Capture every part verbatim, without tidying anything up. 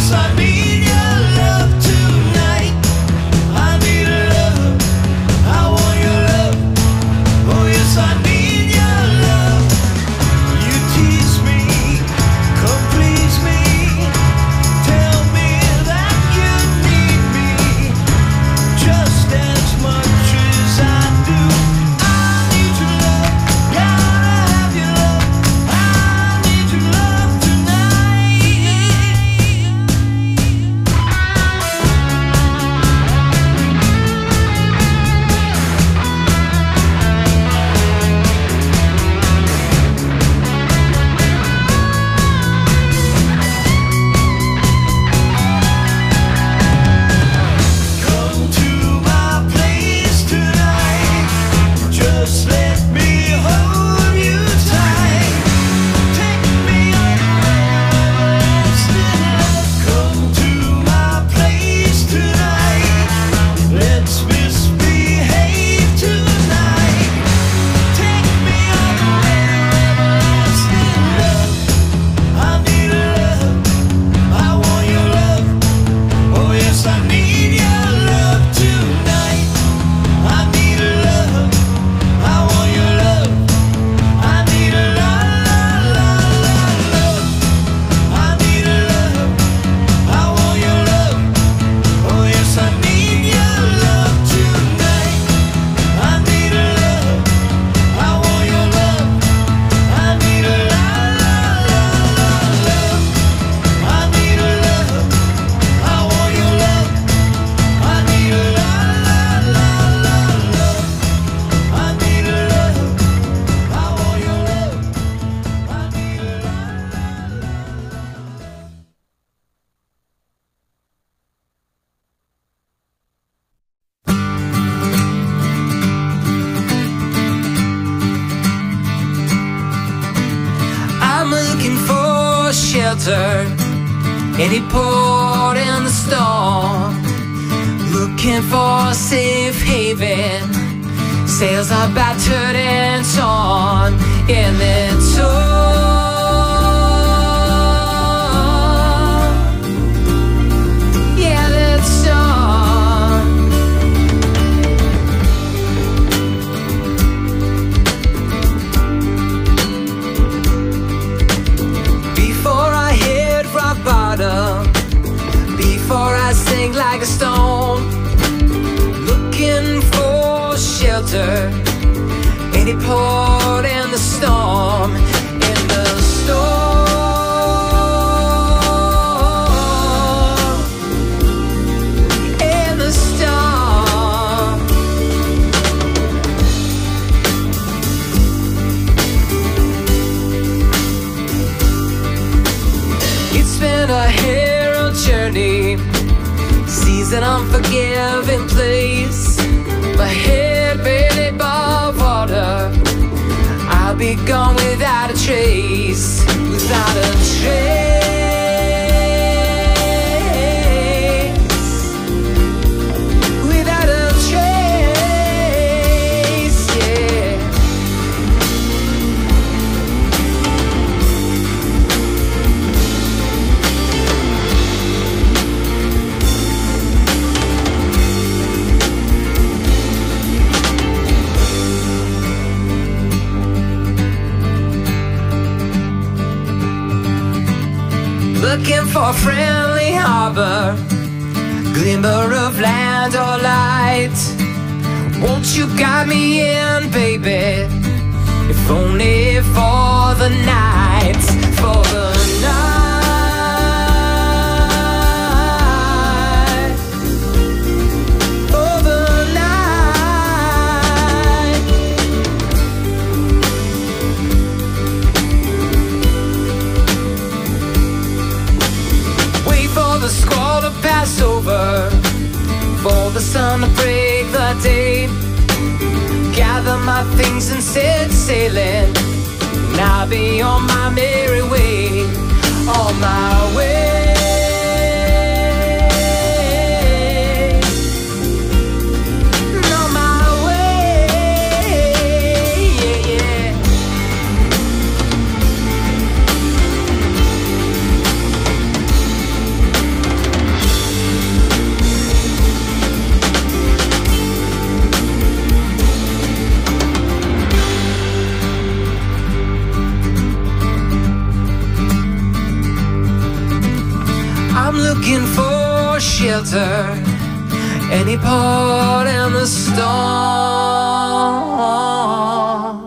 shelter, any port in the storm, looking for a safe haven. Sails are battered and torn in the storm. Yeah, that storm. Before I hit rock bottom, before I sink like a stone, looking for shelter, any port in the storm, in the storm, in the storm. It's been a hero journey, seas an unforgiving place. My head barely above water, I'll be gone without a trace, without a trace, without a trace, yeah. Looking for a friendly harbor, glimmer of land or light. Won't you guide me in, baby, if only for the night, for the night, for the night. Wait for the squall to pass over, for the sun to break the day. Gather my things and set sailing, and I'll be on my merry way, on my way, on my way, yeah, yeah. looking for shelter, any port in the storm.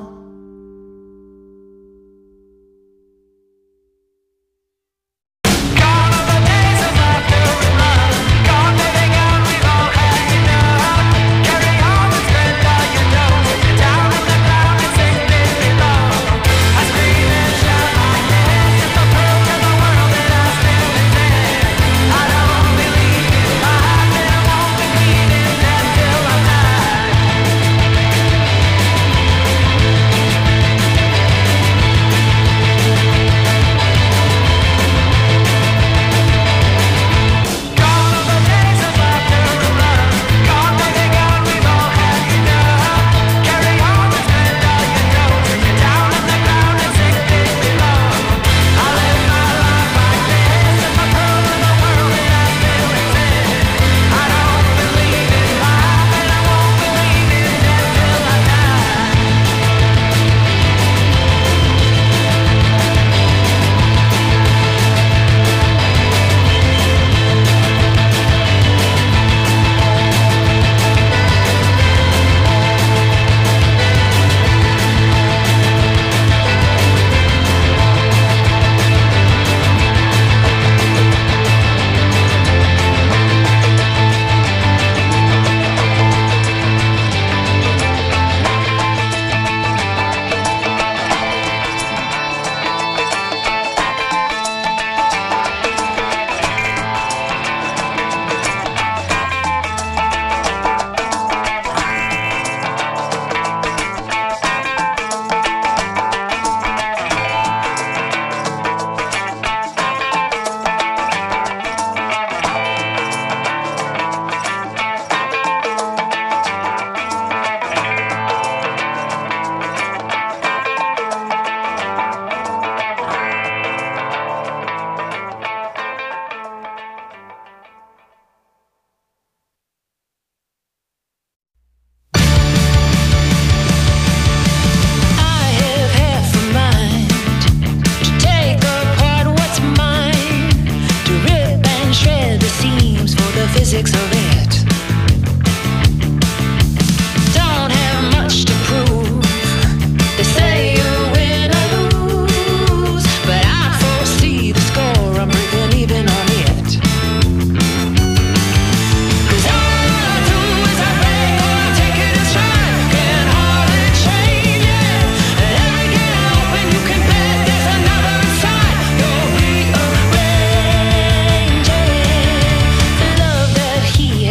He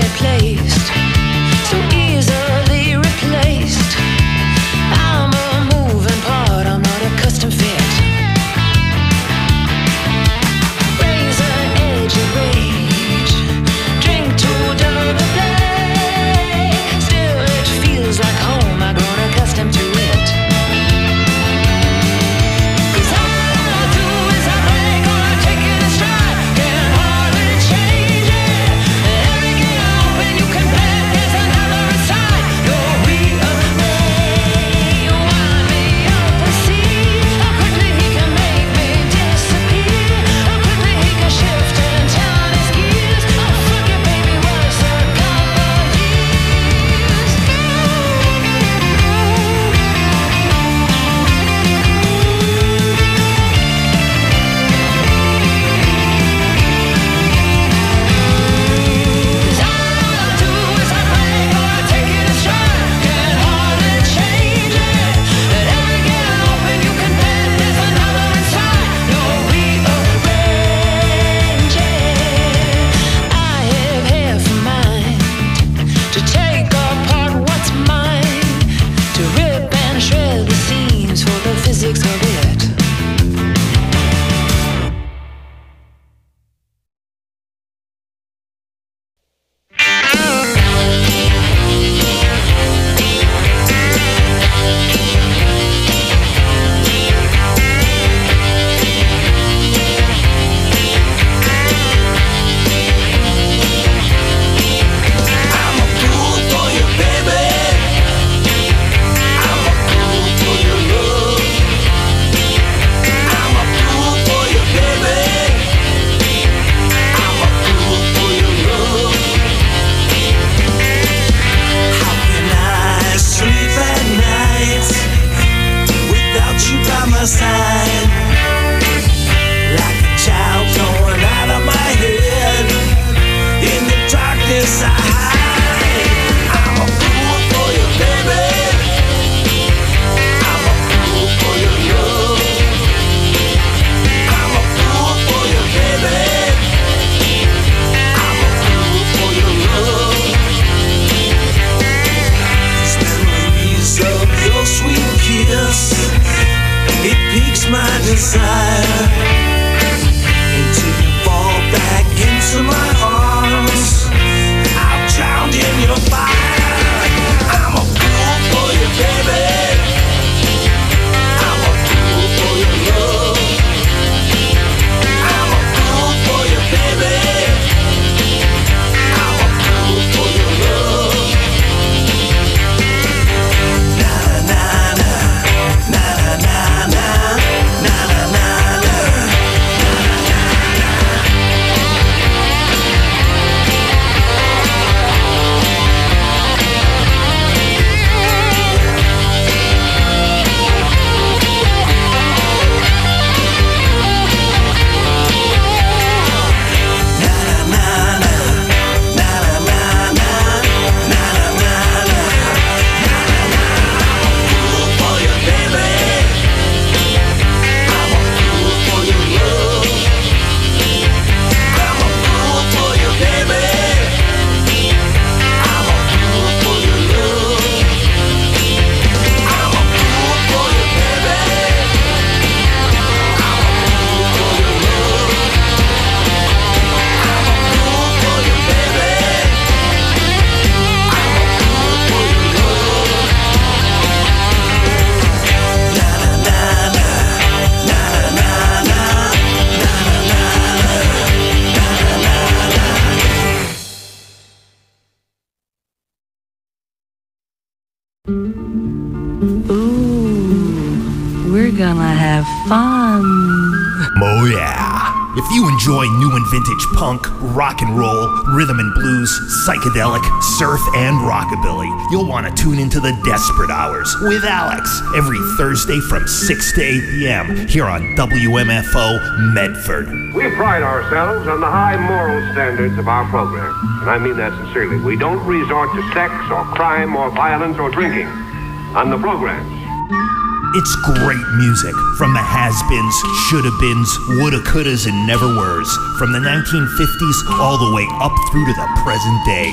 we're gonna have fun. Oh yeah. If you enjoy new and vintage punk, rock and roll, rhythm and blues, psychedelic, surf, and rockabilly, you'll want to tune into the Desperate Hours with Alex every Thursday from six to eight p.m. here on W M F O Medford. We pride ourselves on the high moral standards of our program, and I mean that sincerely. We don't resort to sex or crime or violence or drinking on the programs. It's great music from the has-beens, shoulda-beens, woulda, couldas, and never-weres, from the nineteen fifties all the way up through to the present day.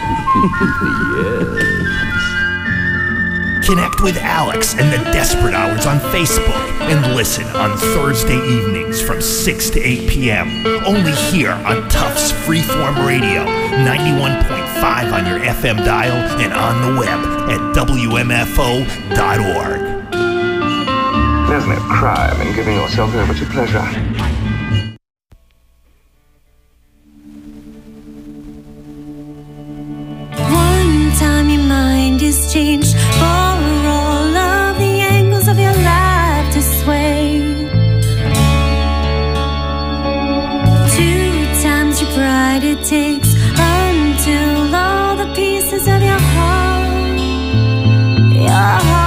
Yes. Connect with Alex and the Desperate Hours on Facebook and listen on Thursday evenings from six to eight p.m. only here on Tufts Freeform Radio, ninety-one point five on your F M dial and on the web at W M F O dot org. There's no crime in giving yourself over to pleasure. One time your mind is changed for all of the angles of your life to sway. Two times your pride it takes until all the pieces of your heart, your heart.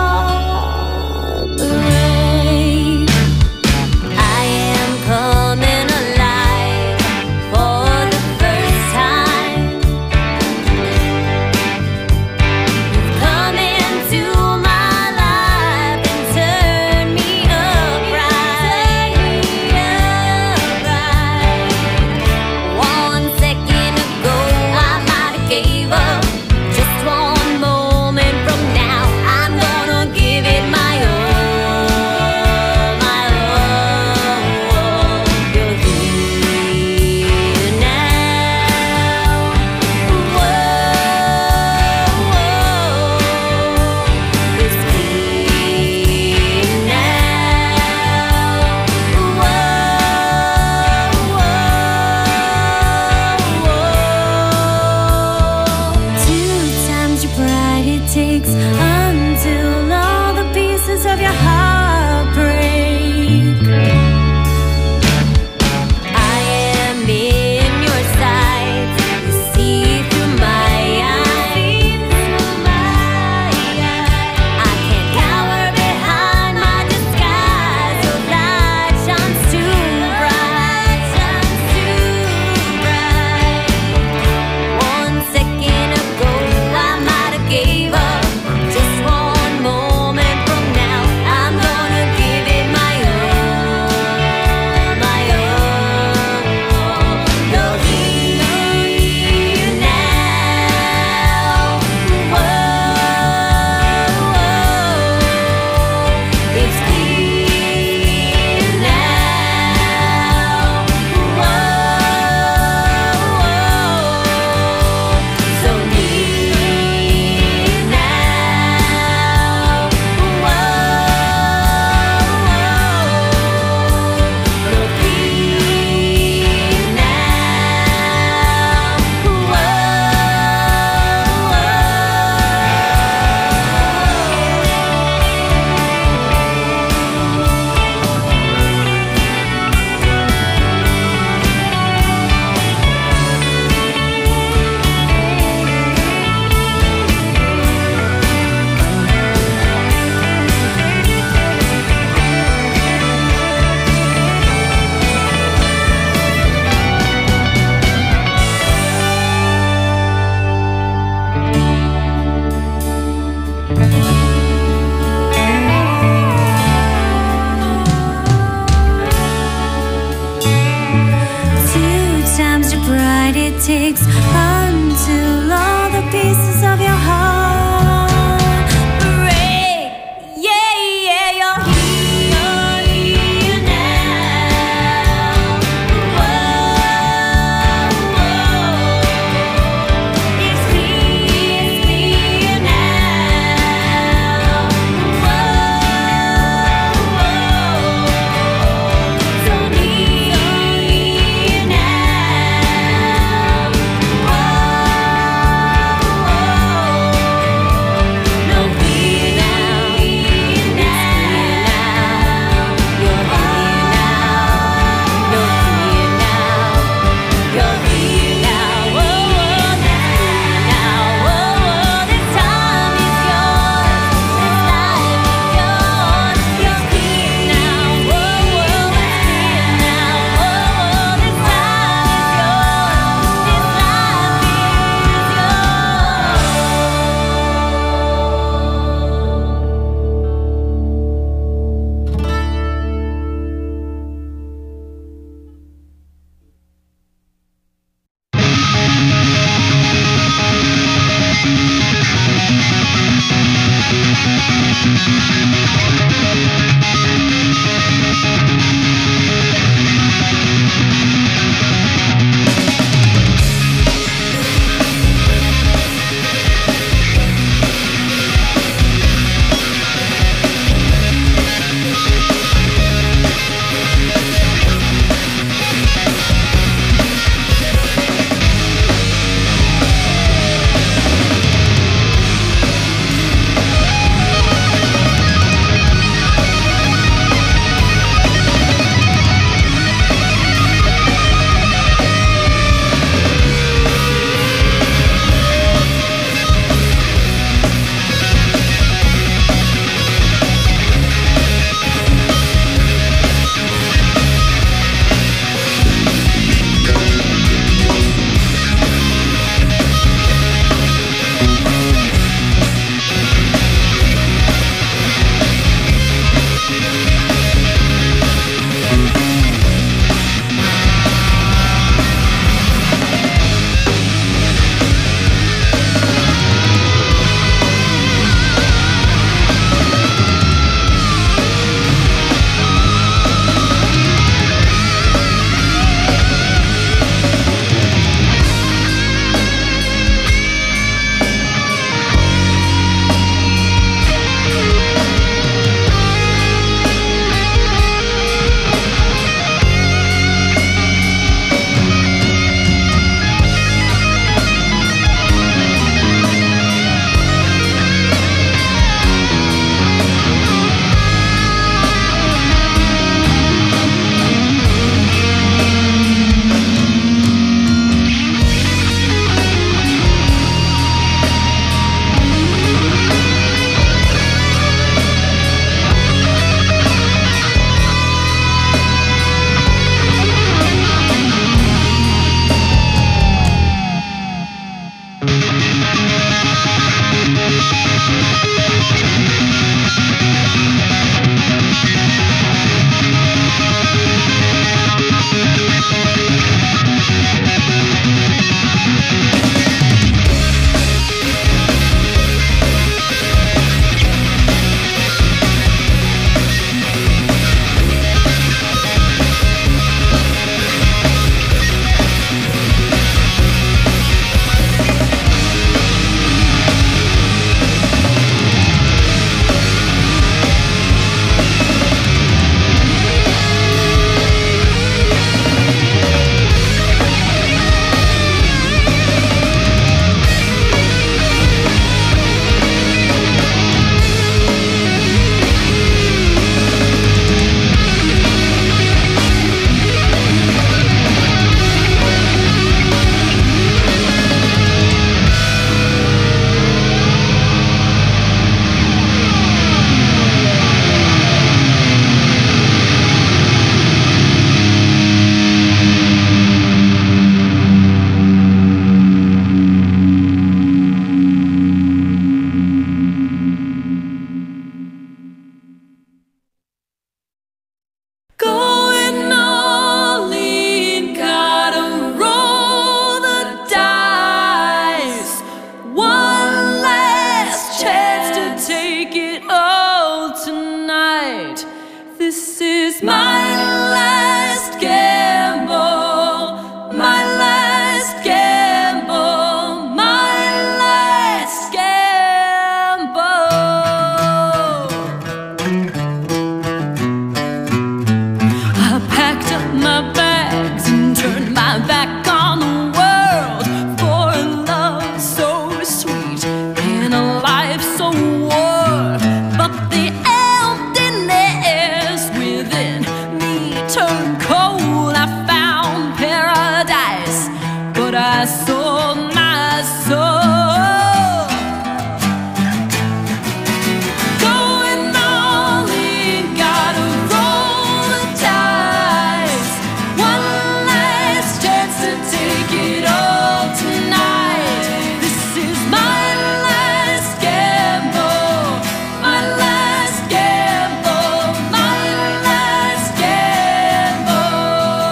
Takes until all the pieces of your heart break. Yeah, yeah, you're here, here now. Whoa, whoa. It's clear, it's clear now. Whoa, whoa. So near now. Whoa. Lord, I sold my soul. Going all in, gotta roll the dice. One last chance to take it all tonight. This is my last gamble, my last gamble, my last gamble.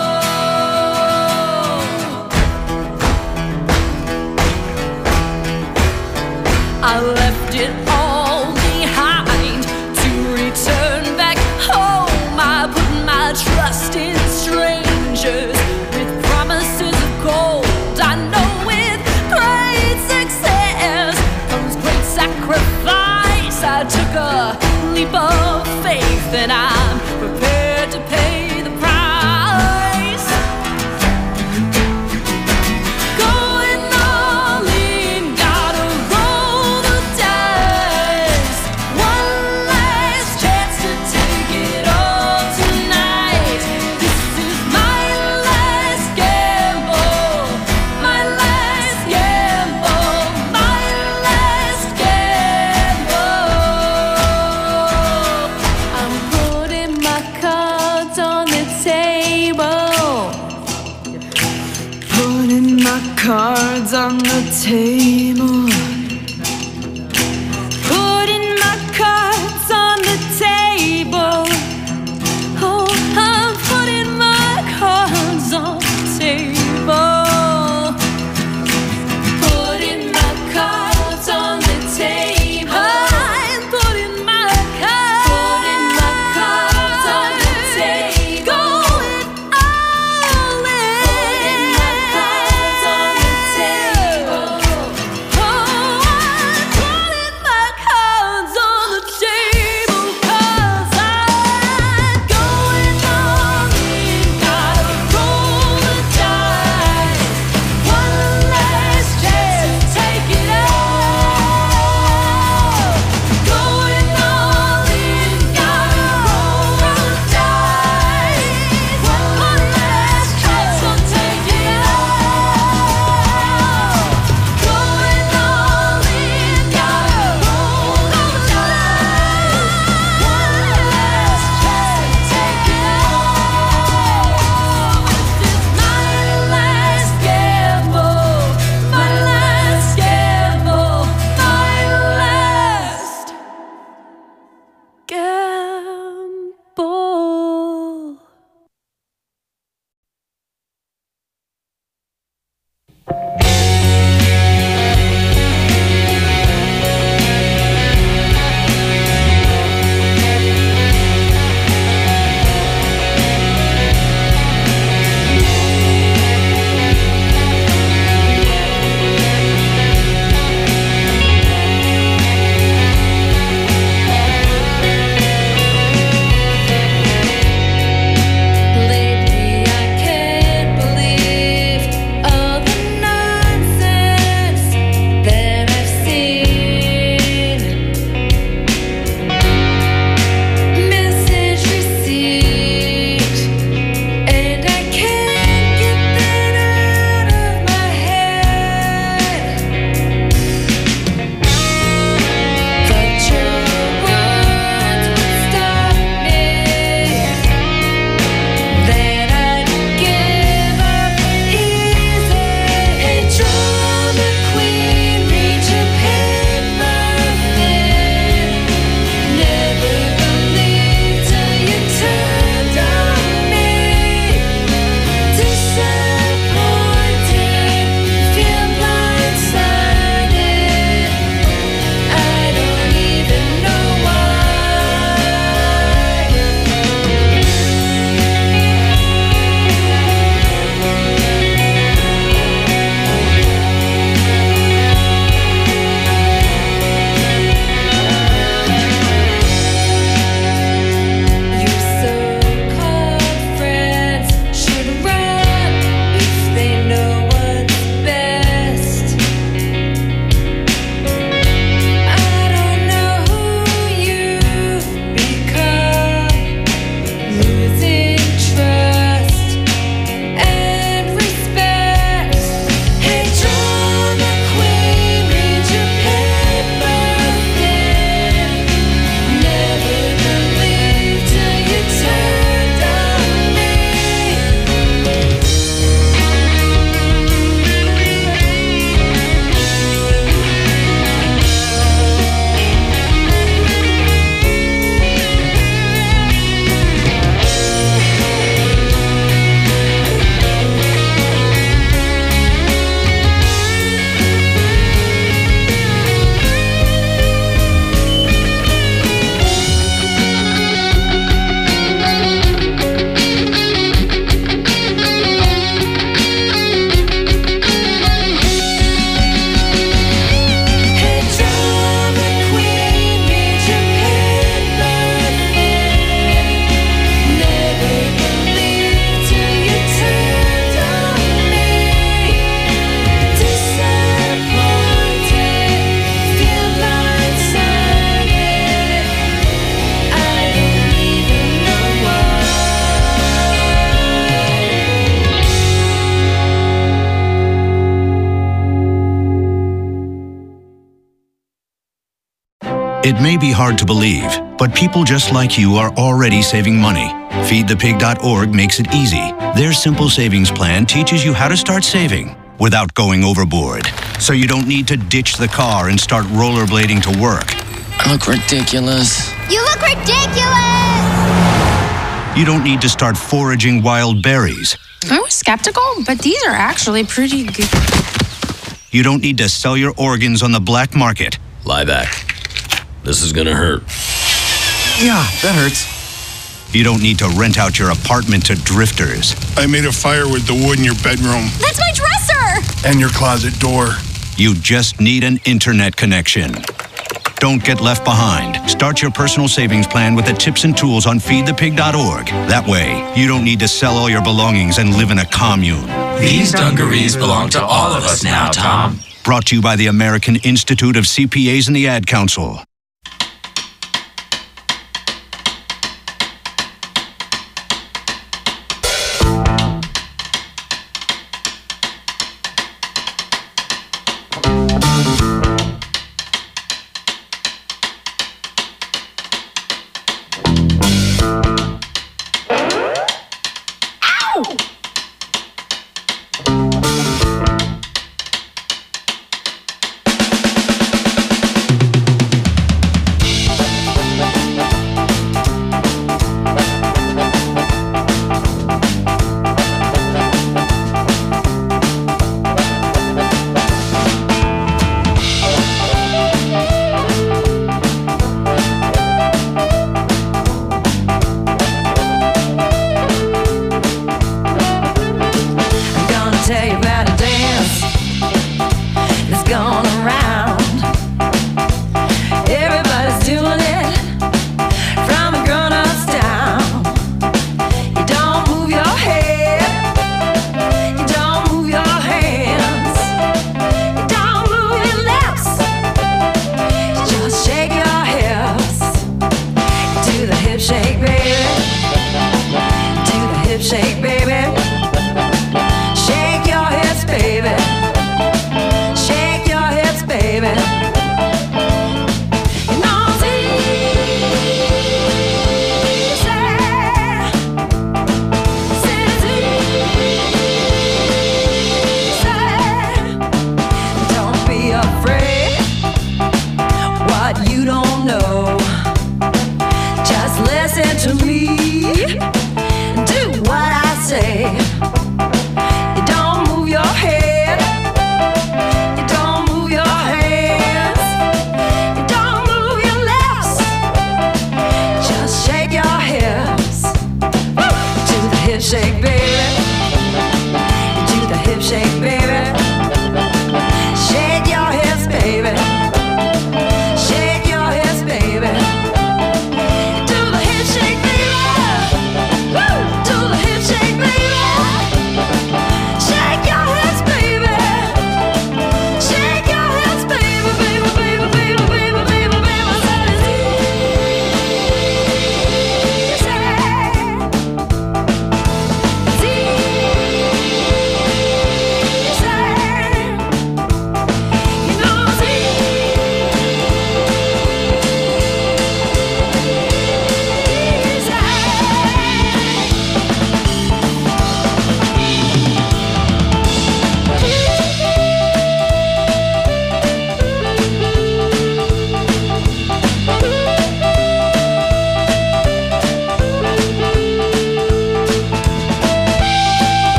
I left it all behind to return back home. I put my trust in strangers with promises of gold. I know with great success comes great sacrifice. I took a leap of faith and I'm prepared to pay the price. Going all in, gotta roll the dice. One last chance to take it all tonight. This is my last gamble, my last gamble, my last gamble. I'm putting my cards on the table. Putting my cards on the table. Putting my cards on the table. Oh, I'm putting my cards on the table. Putting my cards on the table. I'm putting my cards, putting my cards on the table. Going all in. Putting my cards on the table. Oh, It may be hard to believe, but people just like you are already saving money. feed the pig dot org makes it easy. Their simple savings plan teaches you how to start saving without going overboard. So you don't need to ditch the car and start rollerblading to work. I look ridiculous. You look ridiculous! You don't need to start foraging wild berries. I was skeptical, but these are actually pretty good. You don't need to sell your organs on the black market. Lie back. This is gonna hurt. Yeah, that hurts. You don't need to rent out your apartment to drifters. I made a fire with the wood in your bedroom. That's my dresser! And your closet door. You just need an internet connection. Don't get left behind. Start your personal savings plan with the tips and tools on feed the pig dot org. That way, you don't need to sell all your belongings and live in a commune. These dungarees belong to all of us now, Tom. Brought to you by the American Institute of C P As and the Ad Council.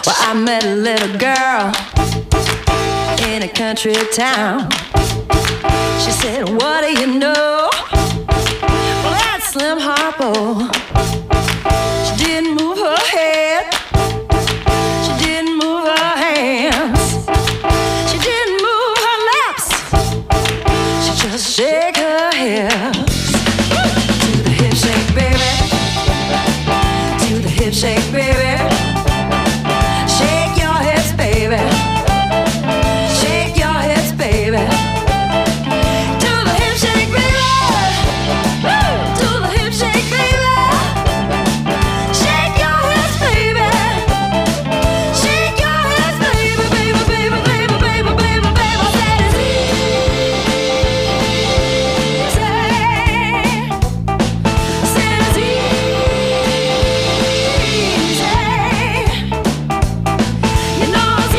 Well, I met a little girl in a country town. She said, what do you know? Well, that's Slim Harpo. She didn't move her head. She didn't move her hands. She didn't move her lips. She just shake her hips. To the hip shake, baby. To the hip shake, baby. Shake your hips, baby. Shake your hips, baby. To the hip shake, baby. Woo! To the hip shake, baby. Shake your hips, baby. Shake your hips, baby, baby, baby, baby, baby, baby, baby. Said it's easy. Said it's easy. You know it's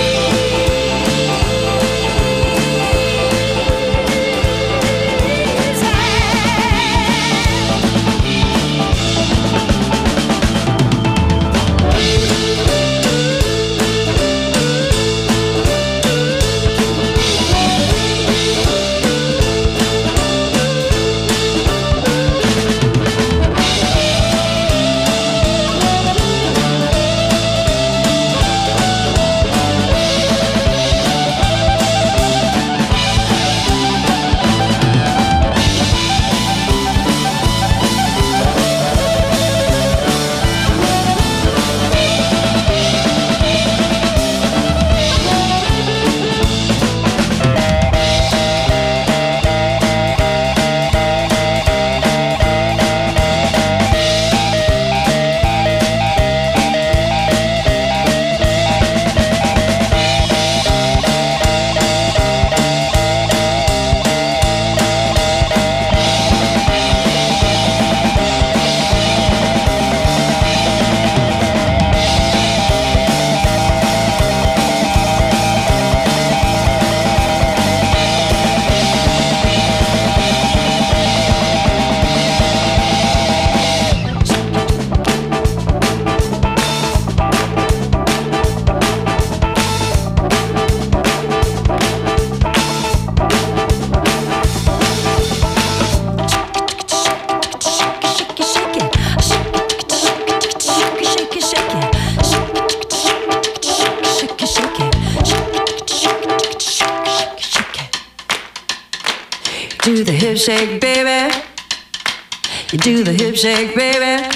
do the hip shake, baby. You do the hip shake, baby.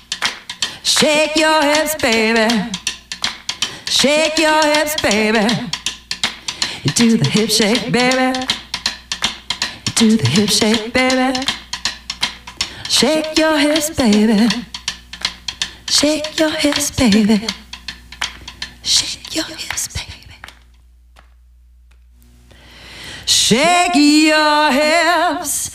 Shake your hips, baby. Shake your hips, baby. You do the hip shake, baby. You do the hip shake, baby. Shake your hips, baby. Shake your hips, baby. Shake your hips, baby. Shake your hips,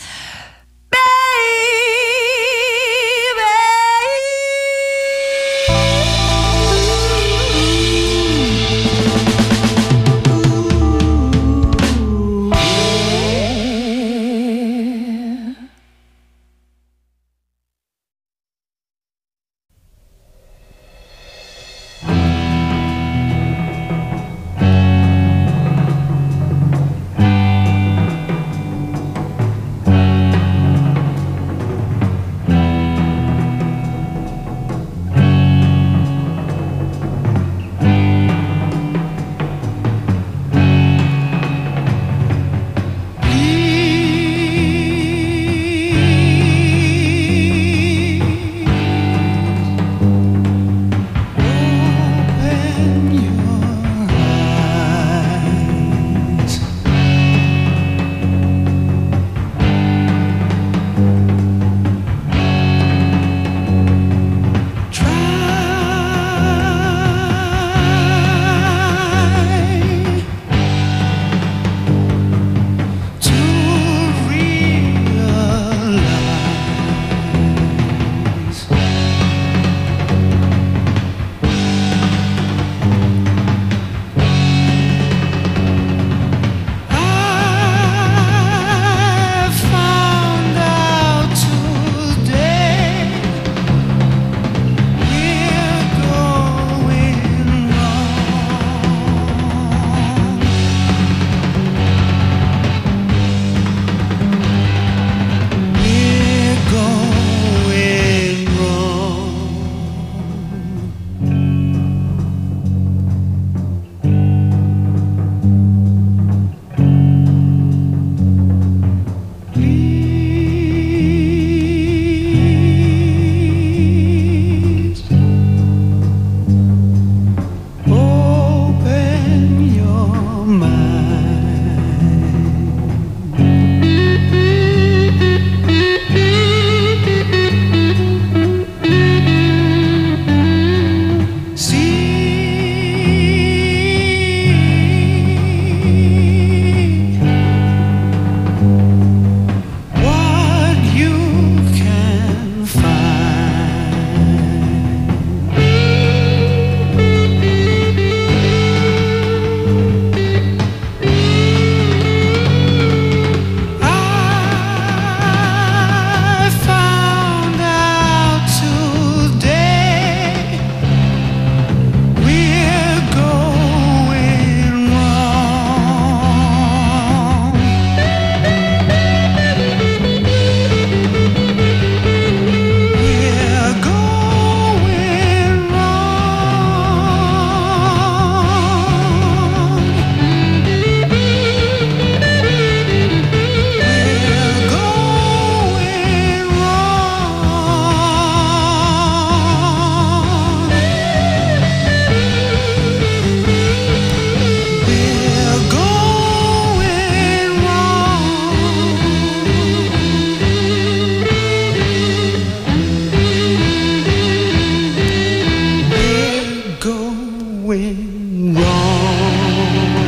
went wrong.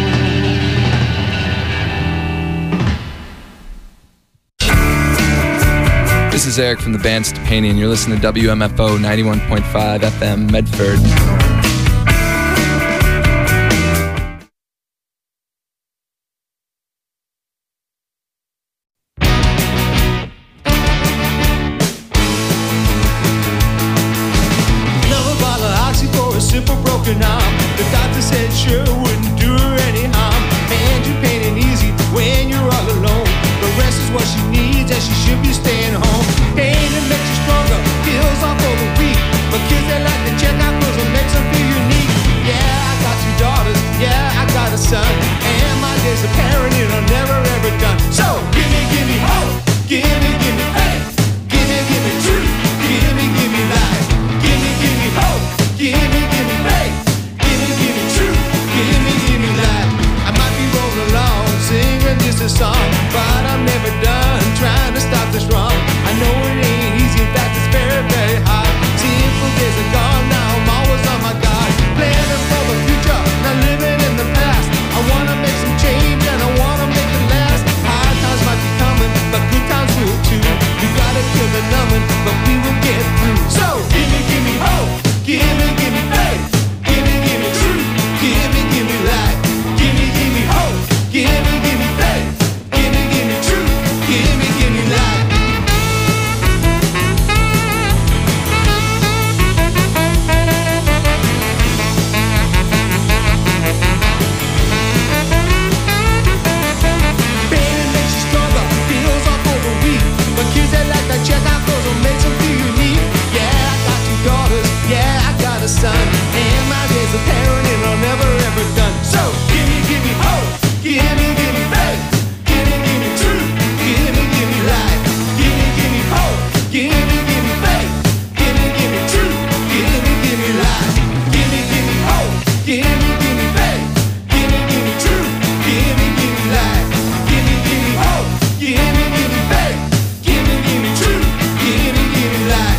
This is Eric from the band Stepani, and you're listening to W M F O ninety-one point five F M Medford. Another bottle of oxy for a simple broken arm. The doctor said sure wouldn't do her any harm. And you're pain easy when you're all alone. The rest is what she needs, and she should be staying home. Pain that makes you stronger, heals off for the weak. But kids that like to check out clothes and makes them feel unique. Yeah, I got two daughters, yeah, I got a son. And my days of parenting are never ever done. So give me, give me hope, give me, give me faith, give me, give me truth, give me, give me life, give me, give me hope, give me, give me faith, give me, give me truth, give me, give me life. I might be rolling along, singing just a song, but I'm never done trying to stop this wrong. I know it ain't easy, in fact it's very, very hard. Simple days are gone, now I'm always on my guard. Planning for the future, not living in the past. I wanna make some change and I wanna make it last. Hard times might be coming, but good times will too. We gotta kill the numbing, but we will get through. So give me, give me hope, give me, give me faith, give me, give me truth, give me, give me life, give me, give me hope, give me, give me faith, give me, give me truth, give me, give me life. Pain makes you stronger, heals off for the weak. But kids that like to check out clothes will make them feel unique. Yeah, I got two daughters, yeah, I got a son. And my days of parenting are never ever done. So give me, give me hope, give me, give me faith, give me, give me truth, give me, give me life, give me, give me hope, give me, give me faith, give me, give me truth, give me, give me life, give me, give me hope, give me, give me faith, give me, give me truth, give me, give me life, give me, give me hope, give me, give me faith, give me, give me truth, give me, give me life.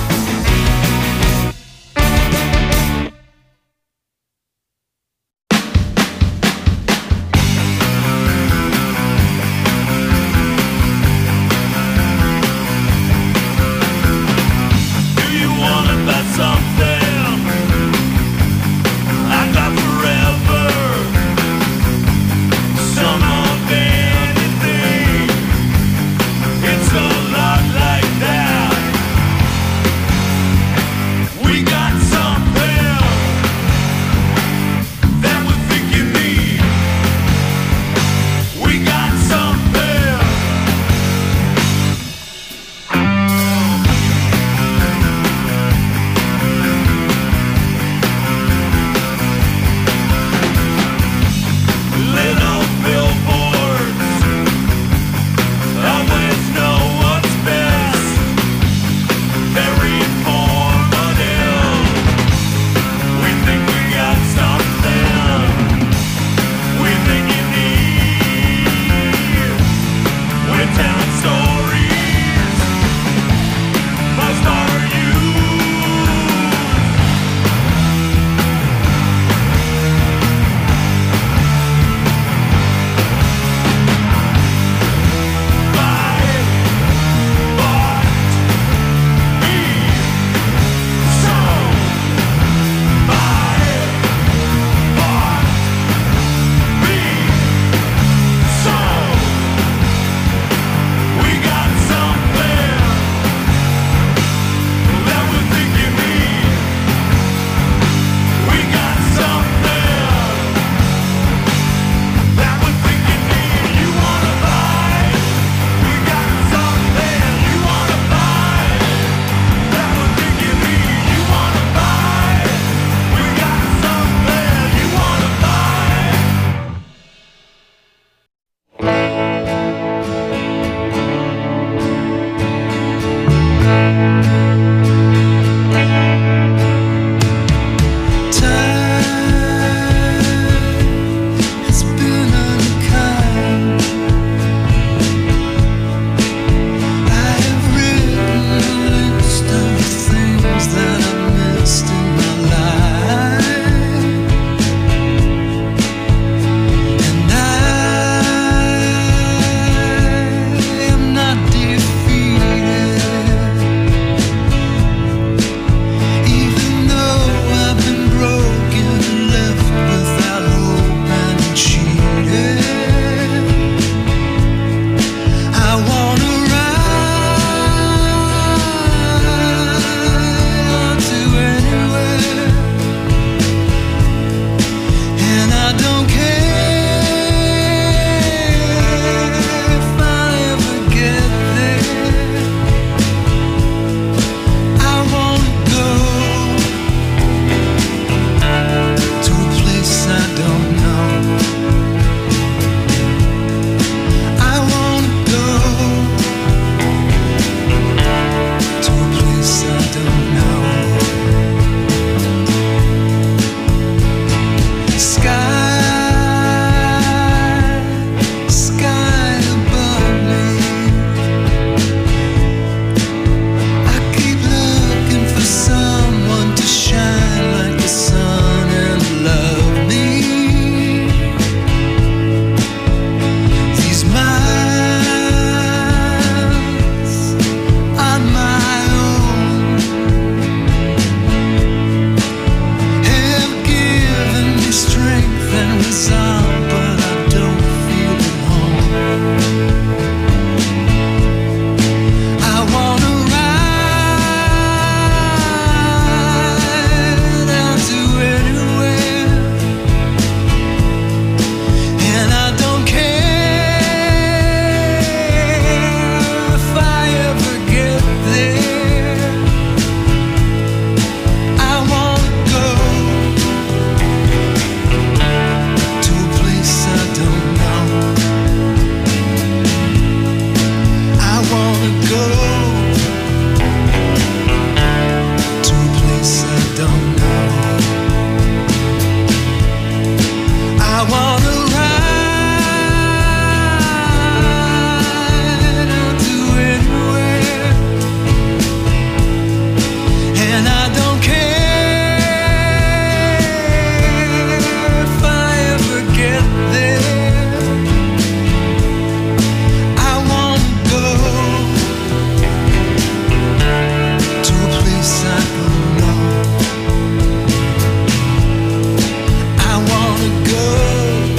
I wanna ride out to anywhere, and I don't care if I ever get there. I wanna go to a place I don't know. I wanna go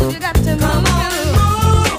You got to come on, move.